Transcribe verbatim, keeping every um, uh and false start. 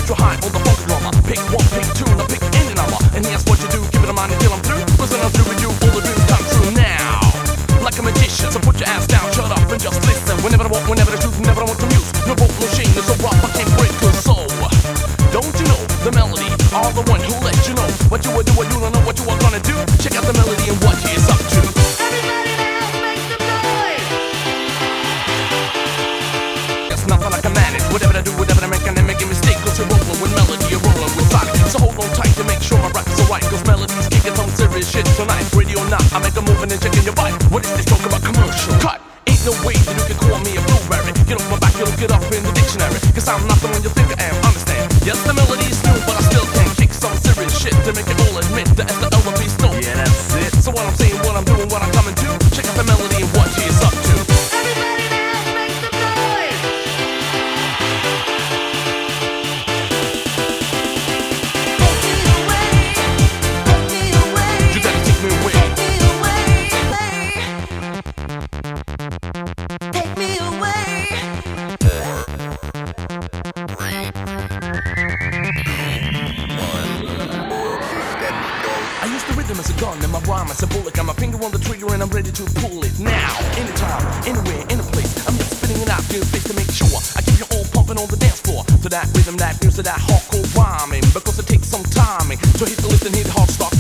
extra high on the funk drummer. Pick one, pick two, and I pick any number. And here's what you do, keep it in mind until I'm through. Cause when I'm through with you, all the dreams come true now. Like a magician, so put your ass down, shut up and just listen. Whenever I want, whenever I choose, whenever I want to muse. No rope machine is so rough, I can't break your soul. Don't you know the melody? All the one who let you know what you will do, what you don't know what you are gonna do. Check out the melody and what he is up to. Everybody now make some noise. It's nothing I can manage. Whatever I do, whatever I make, I never make a mistake. Cause you're rolling with melody, you're rolling with sonic. So hold on tight to make sure my rhymes are right. Cause melody's kicking some serious shit tonight. Radio not, I make a move and then checking your bike. What is this talk about commercial? Cut! Ain't no way that you can call me a blueberry. Get off my back, you'll get up in the dictionary. Cause I'm not the one you think I am, understand? Yes, the melody is new, but I still can kick some serious shit to make it all admit that it's the L M P snow. Yeah, that's it. So what I'm saying, what I'm doing, what I'm coming to, check out the melody and what she is up to. Everybody now make some noise. Take me away, take me away, You gotta take me away. take me away, take me away. I use the rhythm as a gun and my rhyme as a bullet. Got my finger on the trigger and I'm ready to pull it now. Anytime, anywhere, any place. I'm just spitting it out to your face to make sure I keep you all pumping on the dance floor. To that rhythm, that music, that hardcore rhyming. Because it takes some timing to hit the lift and hit hard start